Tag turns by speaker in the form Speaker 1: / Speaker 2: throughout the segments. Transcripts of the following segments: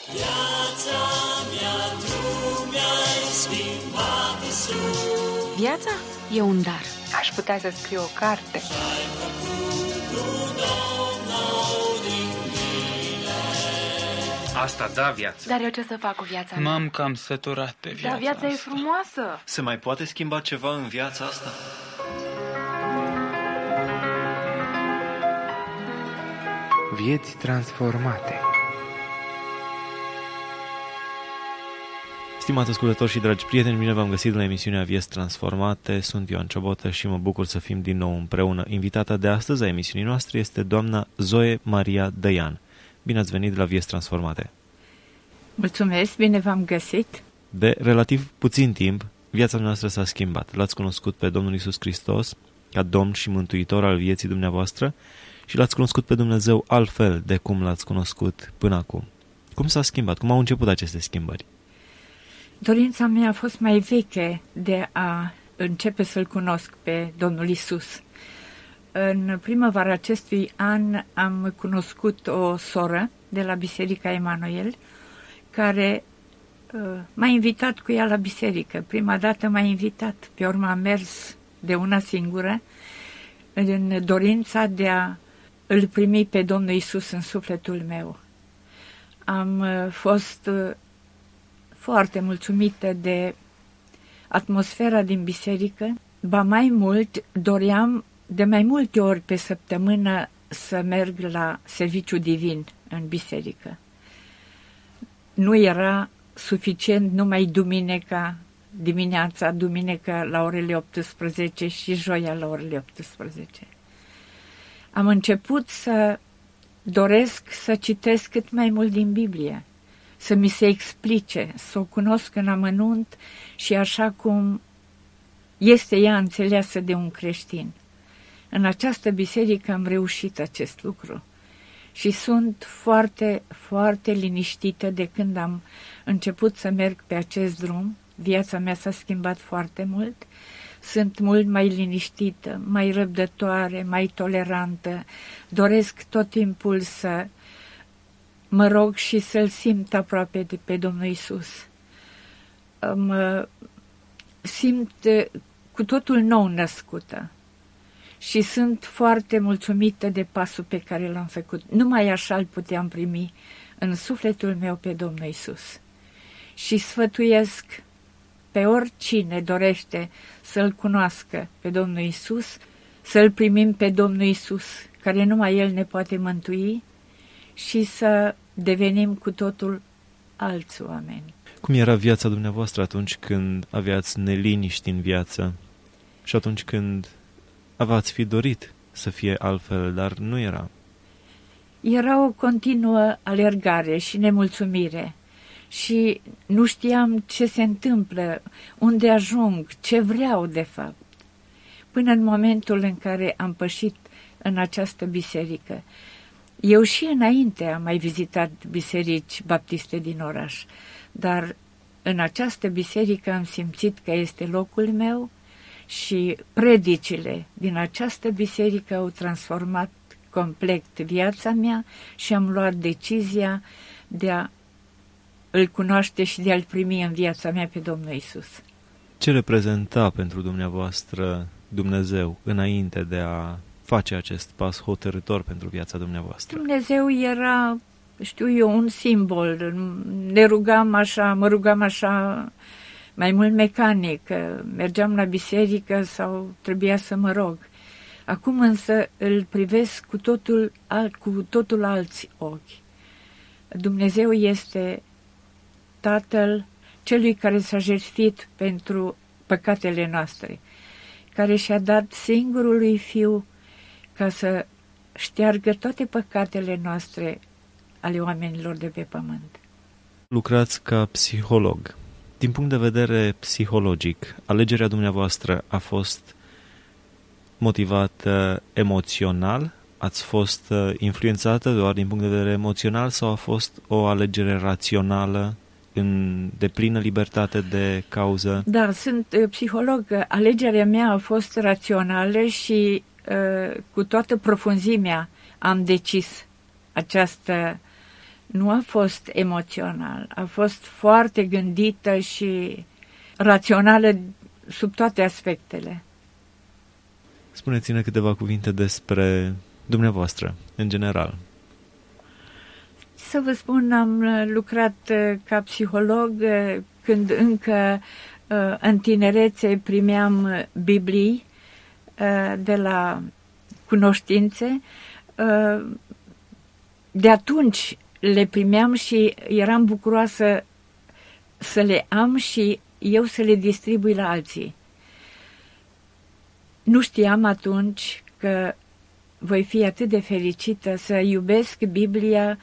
Speaker 1: Viața mea, tu mi-ai schimbat, Iisus.
Speaker 2: Viața e un dar.
Speaker 3: Aș putea să scriu o carte.
Speaker 1: Ai făcut un om nou din mine.
Speaker 4: Asta da viață.
Speaker 2: Dar eu ce să fac cu viața mea?
Speaker 5: M-am cam săturat de viața
Speaker 2: Dar viața e
Speaker 5: asta.
Speaker 2: frumoasă.
Speaker 6: Se mai poate schimba ceva în viața asta?
Speaker 7: Vieți transformate.
Speaker 8: Stimați ascultători și dragi prieteni, bine v-am găsit la emisiunea Vieți Transformate. Sunt Ioan Ciobotă și mă bucur să fim din nou împreună. Invitata de astăzi a emisiunii noastre este doamna Zoe Maria Dăian. Bine ați venit la Vieți Transformate.
Speaker 9: Mulțumesc, bine v-am găsit.
Speaker 8: De relativ puțin timp, viața noastră s-a schimbat. L-ați cunoscut pe Domnul Iisus Hristos ca Domn și Mântuitor al vieții dumneavoastră și l-ați cunoscut pe Dumnezeu altfel de cum l-ați cunoscut până acum. Cum s-a schimbat? Cum au început aceste schimbări?
Speaker 9: Dorința mea a fost mai veche de a începe să-L cunosc pe Domnul Iisus. În primăvara acestui an am cunoscut o soră de la Biserica Emanuel care m-a invitat cu ea la biserică. Prima dată m-a invitat, pe urmă am mers de una singură în dorința de a îl primi pe Domnul Iisus în sufletul meu. Am fost foarte mulțumită de atmosfera din biserică, ba mai mult, doream de mai multe ori pe săptămână să merg la serviciu divin în biserică. Nu era suficient numai duminică la orele 18 și joia la orele 18. Am început să doresc să citesc cât mai mult din Biblie, să mi se explice, să o cunosc în amănunt și așa cum este ea înțeleasă de un creștin. În această biserică am reușit acest lucru și sunt foarte, foarte liniștită de când am început să merg pe acest drum. Viața mea s-a schimbat foarte mult, sunt mult mai liniștită, mai răbdătoare, mai tolerantă, doresc tot timpul să mă rog și să-L simt aproape de pe Domnul Iisus. Mă simt cu totul nou născută și sunt foarte mulțumită de pasul pe care l-am făcut. Numai așa îl puteam primi în sufletul meu pe Domnul Iisus. Și sfătuiesc pe oricine dorește să-L cunoască pe Domnul Iisus, să-L primim pe Domnul Iisus, care numai El ne poate mântui, și să devenim cu totul alți oameni.
Speaker 8: Cum era viața dumneavoastră atunci când aveați neliniști în viață și atunci când v-ați fi dorit să fie altfel, dar nu era?
Speaker 9: Era o continuă alergare și nemulțumire și nu știam ce se întâmplă, unde ajung, ce vreau de fapt. Până în momentul în care am pășit în această biserică. Eu și înainte am mai vizitat biserici baptiste din oraș, dar în această biserică am simțit că este locul meu și predicile din această biserică au transformat complet viața mea și am luat decizia de a îl cunoaște și de a-L primi în viața mea pe Domnul Iisus.
Speaker 8: Ce reprezenta pentru dumneavoastră Dumnezeu înainte de a face acest pas hotărâtor pentru viața dumneavoastră?
Speaker 9: Dumnezeu era, știu eu, un simbol. Mă rugam așa mai mult mecanic. Mergeam la biserică sau trebuia să mă rog. Acum însă îl privesc cu totul alți ochi. Dumnezeu este Tatăl celui care s-a jertfit pentru păcatele noastre, care și-a dat singurului Fiu ca să șteargă toate păcatele noastre ale oamenilor de pe pământ.
Speaker 8: Lucrați ca psiholog. Din punct de vedere psihologic, alegerea dumneavoastră a fost motivată emoțional? Ați fost influențată doar din punct de vedere emoțional sau a fost o alegere rațională în deplină libertate de cauză?
Speaker 9: Da, sunt psiholog. Alegerea mea a fost rațională și cu toată profunzimea am decis această Nu a fost emoțional, a fost foarte gândită și rațională sub toate aspectele.
Speaker 8: Spuneți-ne câteva cuvinte despre dumneavoastră, în general.
Speaker 9: Să vă spun, am lucrat ca psiholog când încă în tinerețe primeam Biblii de la Cunoștințe. De atunci le primeam și eram bucuroasă să le am și eu să le distribui la alții. Nu știam atunci că voi fi atât de fericită să iubesc Biblia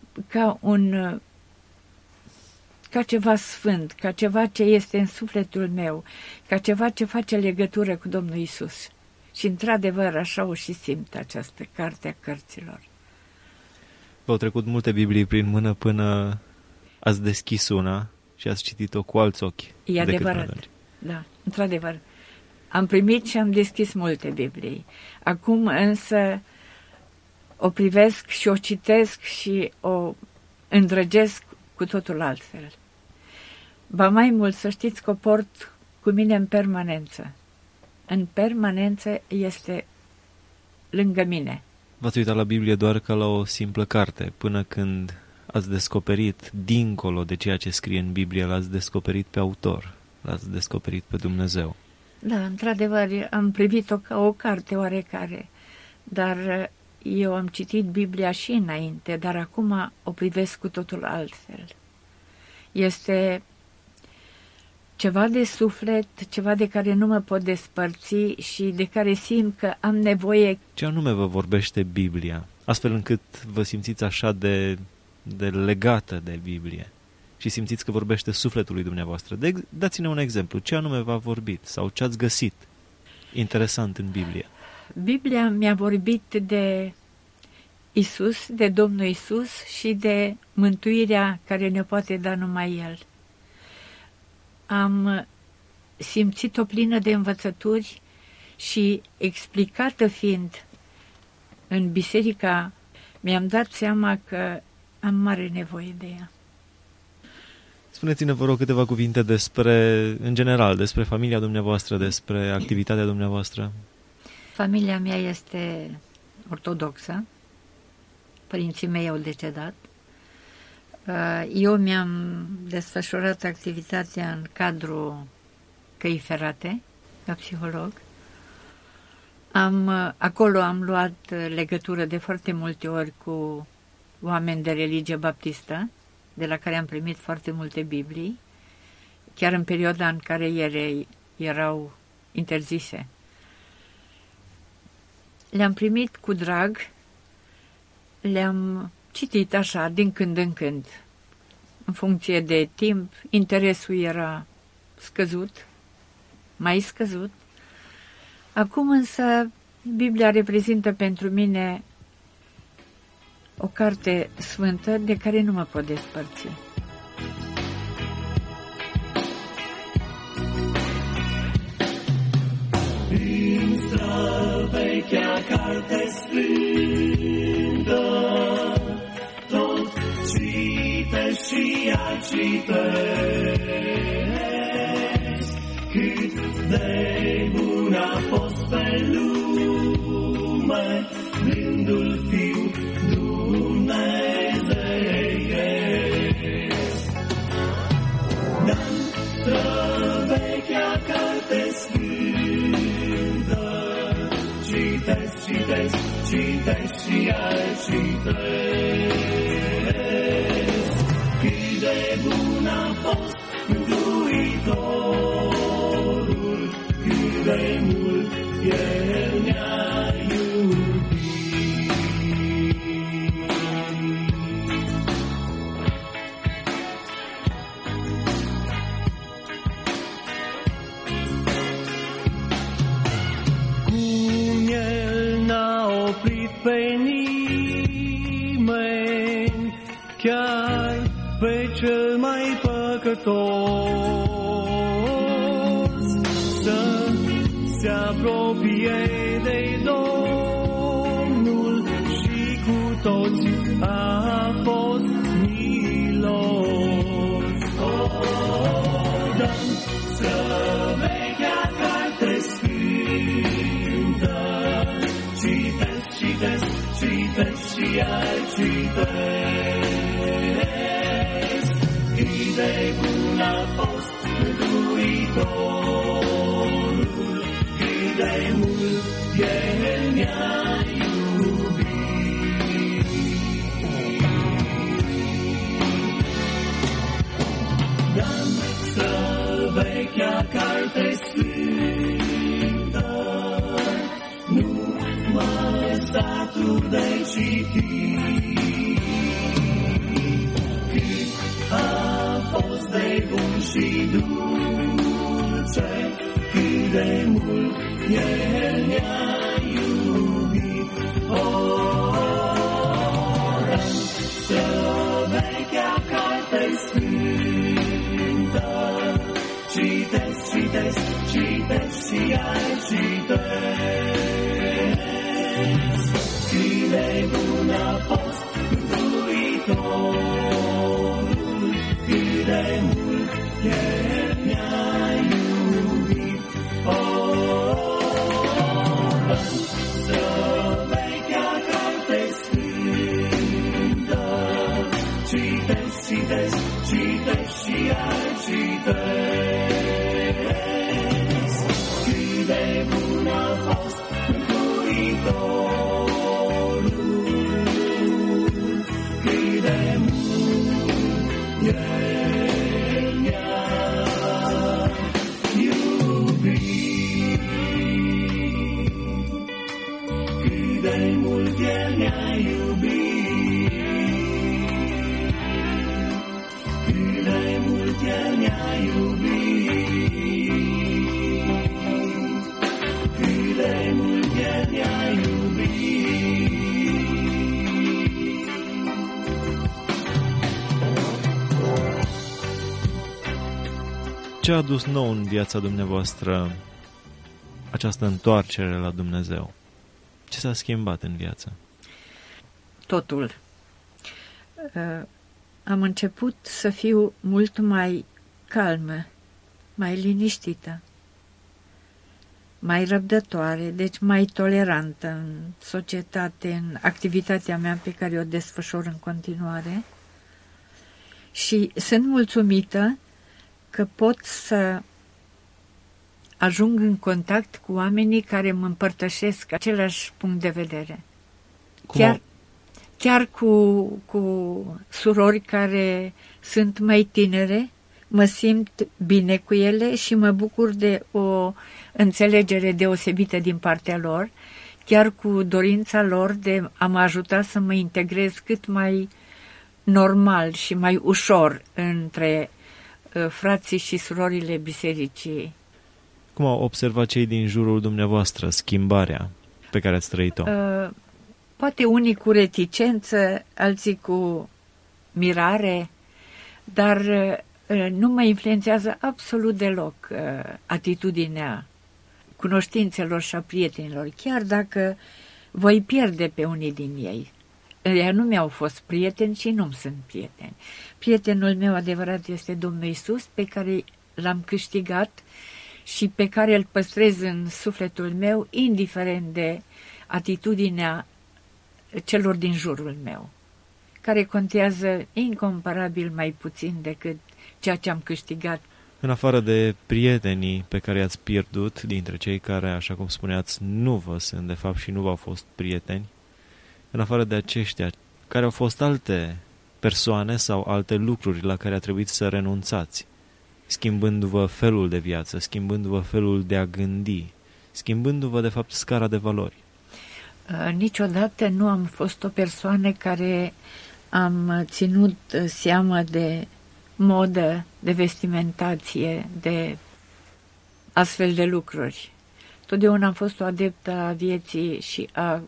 Speaker 9: ca ceva sfânt, ca ceva ce este în sufletul meu, ca ceva ce face legătură cu Domnul Isus. Și într-adevăr așa o și simt această carte a cărților.
Speaker 8: V-au trecut multe Biblii prin mână până ați deschis una și ați citit-o cu alți ochi.
Speaker 9: E adevărat, da, într-adevăr. Am primit și am deschis multe Biblii. Acum însă o privesc și o citesc și o îndrăgesc cu totul altfel. Ba mai mult, să știți că o port cu mine în permanență. În permanență este lângă mine.
Speaker 8: V-ați uitat la Biblie doar ca la o simplă carte, până când ați descoperit, dincolo de ceea ce scrie în Biblie, l-ați descoperit pe autor, l-ați descoperit pe Dumnezeu.
Speaker 9: Da, într-adevăr, am privit-o ca o carte oarecare, dar eu am citit Biblia și înainte, dar acum o privesc cu totul altfel. Este ceva de suflet, ceva de care nu mă pot despărți și de care simt că am nevoie.
Speaker 8: Ce anume vă vorbește Biblia, astfel încât vă simțiți așa de legată de Biblie și simțiți că vorbește sufletului dumneavoastră? Dați-ne un exemplu. Ce anume v-a vorbit sau ce ați găsit interesant în Biblie?
Speaker 9: Biblia mi-a vorbit de Isus, de Domnul Isus și de mântuirea care ne poate da numai El. Am simțit-o plină de învățături și explicată fiind în biserica, mi-am dat seama că am mare nevoie de ea.
Speaker 8: Spuneți-ne, vă rog, câteva cuvinte în general, despre familia dumneavoastră, despre activitatea dumneavoastră.
Speaker 9: Familia mea este ortodoxă. Părinții mei au decedat. Eu mi-am desfășurat activitatea în cadrul căii ferate, ca psiholog. Acolo am luat legătură de foarte multe ori cu oameni de religie baptistă, de la care am primit foarte multe Biblii, chiar în perioada în care ele erau interzise. Le-am primit cu drag, le-am citit așa, din când în când. În funcție de timp, interesul era scăzut, mai scăzut. Acum însă, Biblia reprezintă pentru mine o carte sfântă de care nu mă pot despărți.
Speaker 1: Din străvechea carte sfântă, tot citești și ai citesc, cât de bun a fost pe lume blândul Fiu dumnezeiesc. Dar străvechea carte sfântă, citesc, citesc, citesc și ai citesc, cât de bun a fost Mântuitorul, cât de mult El ne-a iubit. Cum El n-a oprit pe nimeni, chiar pe cel mai păcătos, să se apropie de Domnul și cu toți a fost și timp. Cât a fost de bun și dulce, cât de mult El ne-a iubit. Să vechea carte sfântă, citesc, citesc, citesc și iar citesc. Cât de bun a fost Mântuitorul, cât de mult El ne-a iubit. Să vechea carte sfântă, citesc, citesc, citesc și iar citesc. Cât de bun a fost Mântuitorul, cât de mult El ne-a iubit. Cât de mult El ne-a iubit. Cât de mult El ne-a iubit. Cât de mult El ne-a iubit.
Speaker 8: Ce a adus nou în viața dumneavoastră această întoarcere la Dumnezeu? Ce s-a schimbat în viață?
Speaker 9: Totul. Am început să fiu mult mai calmă, mai liniștită, mai răbdătoare, deci mai tolerantă în societate, în activitatea mea pe care o desfășor în continuare. Și sunt mulțumită că pot să ajung în contact cu oamenii care mă împărtășesc același punct de vedere. Chiar cu surori care sunt mai tinere, mă simt bine cu ele și mă bucur de o înțelegere deosebită din partea lor, chiar cu dorința lor de a mă ajuta să mă integrez cât mai normal și mai ușor între frații și surorile bisericii.
Speaker 8: Cum au observat cei din jurul dumneavoastră schimbarea pe care ați trăit-o?
Speaker 9: Poate unii cu reticență, alții cu mirare, dar nu mă influențează absolut deloc atitudinea cunoștințelor și a prietenilor, chiar dacă voi pierde pe unii din ei. Ei nu mi-au fost prieteni și nu-mi sunt prieteni. Prietenul meu adevărat este Domnul Iisus, pe care l-am câștigat și pe care îl păstrez în sufletul meu, indiferent de atitudinea celor din jurul meu, care contează incomparabil mai puțin decât ceea ce am câștigat.
Speaker 8: În afară de prietenii pe care i-ați pierdut, dintre cei care, așa cum spuneați, nu vă sunt de fapt și nu v-au fost prieteni, în afară de aceștia, care au fost alte persoane sau alte lucruri la care a trebuit să renunțați, schimbându-vă felul de viață, schimbându-vă felul de a gândi, schimbându-vă, de fapt, scara de valori?
Speaker 9: Niciodată nu am fost o persoană care am ținut seamă de modă, de vestimentație, de astfel de lucruri. Totdeauna am fost o adeptă a vieții și a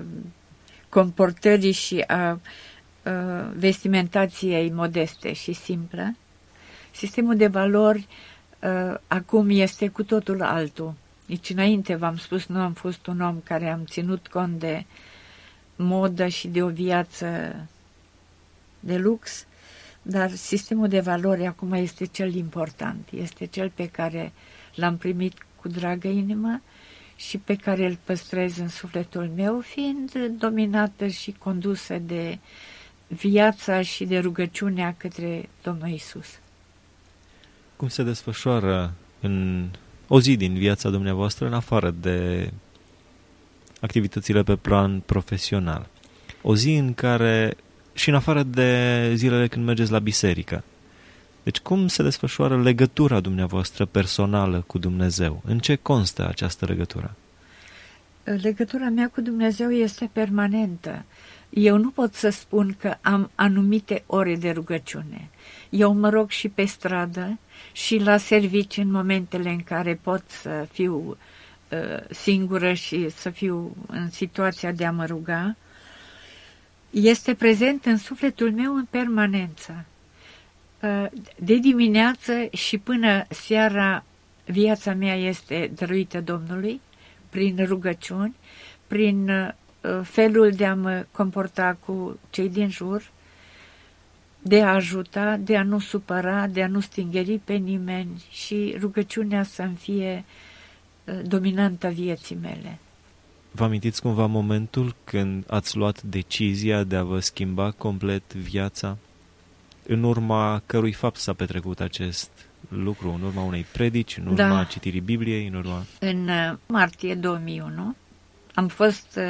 Speaker 9: comportării și a vestimentației modeste și simplă. Sistemul de valori acum este cu totul altul. Nici înainte, v-am spus, nu am fost un om care am ținut cont de modă și de o viață de lux, dar sistemul de valori acum este cel important, este cel pe care l-am primit cu dragă inimă și pe care îl păstrez în sufletul meu, fiind dominată și condusă de viața și de rugăciunea către Domnul Iisus.
Speaker 8: Cum se desfășoară în o zi din viața dumneavoastră, în afară de activitățile pe plan profesional? O zi în care, și în afară de zilele când mergeți la biserică. Deci cum se desfășoară legătura dumneavoastră personală cu Dumnezeu? În ce constă această legătură?
Speaker 9: Legătura mea cu Dumnezeu este permanentă. Eu nu pot să spun că am anumite ore de rugăciune. Eu mă rog și pe stradă și la servici în momentele în care pot să fiu singură și să fiu în situația de a mă ruga. Este prezent în sufletul meu în permanență. De dimineață și până seara viața mea este dăruită Domnului prin rugăciuni, prin felul de a mă comporta cu cei din jur, de a ajuta, de a nu supăra, de a nu stingeri pe nimeni și rugăciunea să-mi fie dominantă vieții mele.
Speaker 8: Vă amintiți cumva momentul când ați luat decizia de a vă schimba complet viața? În urma cărui fapt s-a petrecut acest lucru? În urma unei predici, în urma citirii Bibliei, în urma... În
Speaker 9: martie 2001 am fost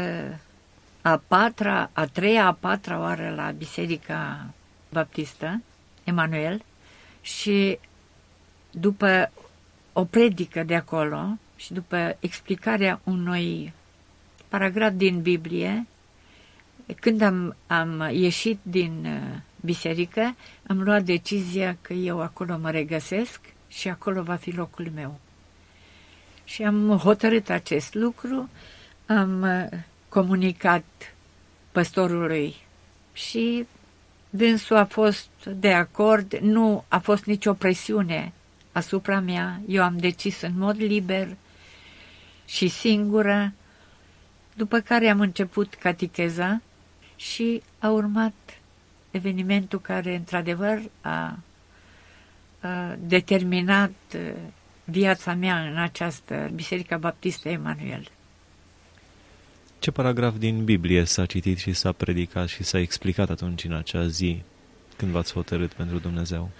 Speaker 9: a treia, a patra oară la Biserica Baptistă, Emanuel, și după o predică de acolo și după explicarea unui paragraf din Biblie, când am ieșit din biserică, am luat decizia că eu acolo mă regăsesc și acolo va fi locul meu. Și am hotărât acest lucru, am comunicat păstorului și dânsul a fost de acord, nu a fost nicio presiune asupra mea, eu am decis în mod liber și singură, după care am început catecheza și a urmat evenimentul care, într-adevăr, a determinat viața mea în această Biserica Baptistă Emanuel.
Speaker 8: Ce paragraf din Biblie s-a citit și s-a predicat și s-a explicat atunci în acea zi când v-ați hotărât pentru Dumnezeu?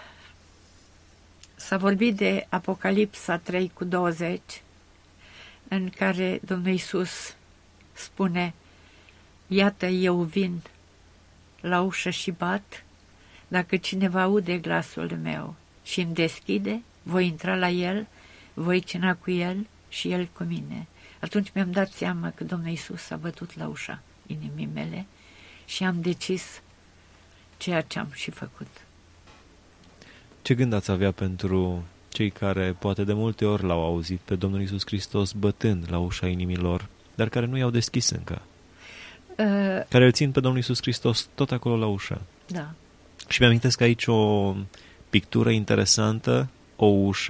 Speaker 9: S-a vorbit de Apocalipsa 3:20, în care Domnul Iisus spune: iată, eu vin la ușă și bat, dacă cineva aude glasul meu și îmi deschide, voi intra la el, voi cina cu el și el cu mine. Atunci mi-am dat seama că Domnul Iisus a bătut la ușa inimii mele și am decis ceea ce am și făcut.
Speaker 8: Ce gând ați avea pentru cei care poate de multe ori l-au auzit pe Domnul Iisus Hristos bătând la ușa inimilor, dar care nu i-au deschis încă? Care îl țin pe Domnul Iisus Hristos tot acolo la ușă.
Speaker 9: Da.
Speaker 8: Și mi-amintesc aici o pictură interesantă, o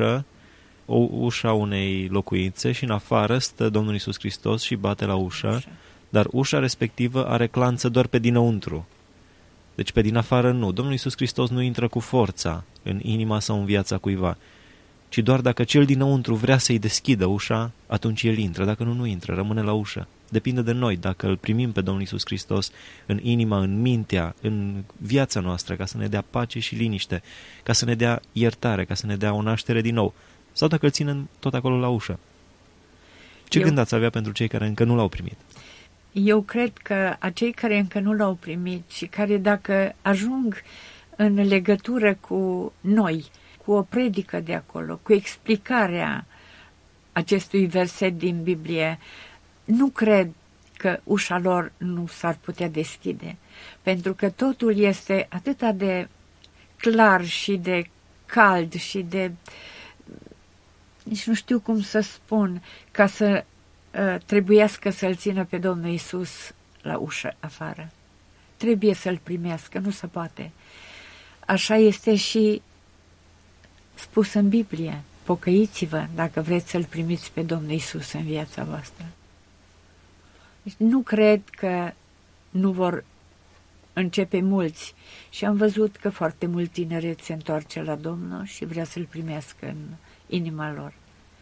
Speaker 8: ușa unei locuințe și în afară stă Domnul Iisus Hristos și bate la ușă, dar ușa respectivă are clanță doar pe dinăuntru. Deci pe din afară nu. Domnul Iisus Hristos nu intră cu forța în inima sau în viața cuiva, ci doar dacă cel dinăuntru vrea să-i deschidă ușa, atunci el intră. Dacă nu, nu intră, rămâne la ușă. Depinde de noi dacă îl primim pe Domnul Iisus Hristos în inima, în mintea, în viața noastră, ca să ne dea pace și liniște, ca să ne dea iertare, ca să ne dea o naștere din nou. Sau dacă îl ținem tot acolo la ușă. Ce gând ați avea pentru cei care încă nu l-au primit?
Speaker 9: Eu cred că acei care încă nu l-au primit și care dacă ajung în legătură cu noi, cu o predică de acolo, cu explicarea acestui verset din Biblie, nu cred că ușa lor nu s-ar putea deschide, pentru că totul este atât de clar și de cald și de... nici nu știu cum să spun, ca să trebuiască să-l țină pe Domnul Iisus la ușă afară. Trebuie să-l primească, nu se poate. Așa este și spus în Biblie. Pocăiți-vă dacă vreți să-l primiți pe Domnul Iisus în viața voastră. Deci nu cred că nu vor începe mulți și am văzut că foarte mult tineret se întoarce la Domnul și vrea să-l primească în inima lor.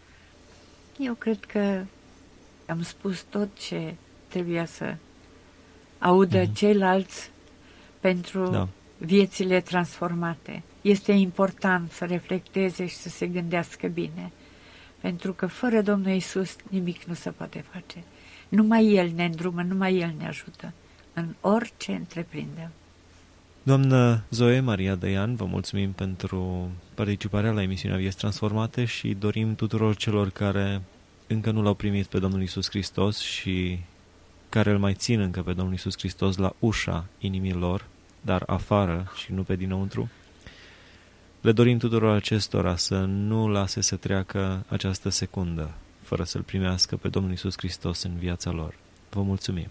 Speaker 9: Eu cred că am spus tot ce trebuia să audă ceilalți pentru viețile transformate. Este important să reflecteze și să se gândească bine, pentru că fără Domnul Iisus nimic nu se poate face. Numai El ne îndrumă, numai El ne ajută în orice întreprindem.
Speaker 8: Doamnă Zoe Maria Dăian, vă mulțumim pentru participarea la emisiunea Vieți Transformate și dorim tuturor celor care încă nu l-au primit pe Domnul Iisus Hristos și care îl mai țin încă pe Domnul Iisus Hristos la ușa inimii lor, dar afară și nu pe dinăuntru. Le dorim tuturor acestora să nu lase să treacă această secundă fără să-L primească pe Domnul Iisus Hristos în viața lor. Vă mulțumim!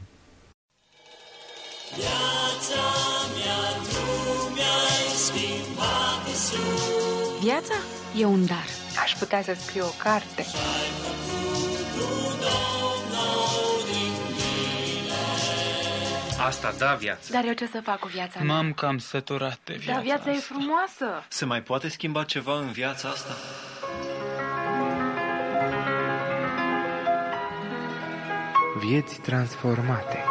Speaker 1: Viața mea, tu mi-ai schimbat, Iisus.
Speaker 2: Viața e un dar.
Speaker 3: Aș putea să scriu o carte.
Speaker 1: Și-ai făcut un om nou din mine.
Speaker 4: Asta da viață.
Speaker 2: Dar eu ce să fac cu viața mea?
Speaker 5: M-am cam săturat de viața
Speaker 2: Dar viața e
Speaker 5: asta.
Speaker 2: frumoasă.
Speaker 6: Se mai poate schimba ceva în viața asta?
Speaker 7: Vieți transformate.